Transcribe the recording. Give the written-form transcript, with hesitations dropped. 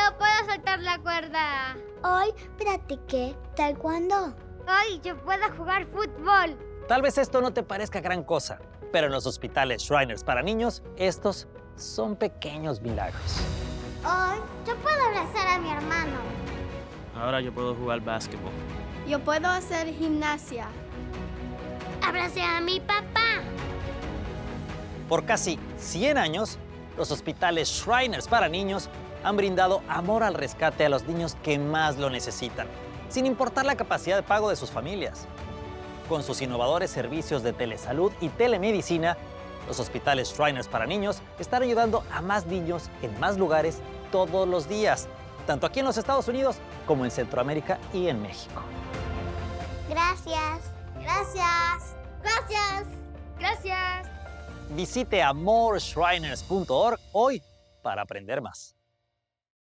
puedo saltar la cuerda. Hoy practiqué taekwondo. Hoy yo puedo jugar fútbol. Tal vez esto no te parezca gran cosa, pero en los hospitales Shriners para niños, estos son pequeños milagros. Hoy yo puedo abrazar a mi hermano. Ahora yo puedo jugar básquetbol. Yo puedo hacer gimnasia. Abracé a mi papá. Por casi 100 años, los hospitales Shriners para niños han brindado amor al rescate a los niños que más lo necesitan, sin importar la capacidad de pago de sus familias. Con sus innovadores servicios de telesalud y telemedicina, los hospitales Shriners para niños están ayudando a más niños en más lugares todos los días, tanto aquí en los Estados Unidos como en Centroamérica y en México. Gracias. Gracias. Gracias. Gracias. Visite amorshriners.org hoy para aprender más.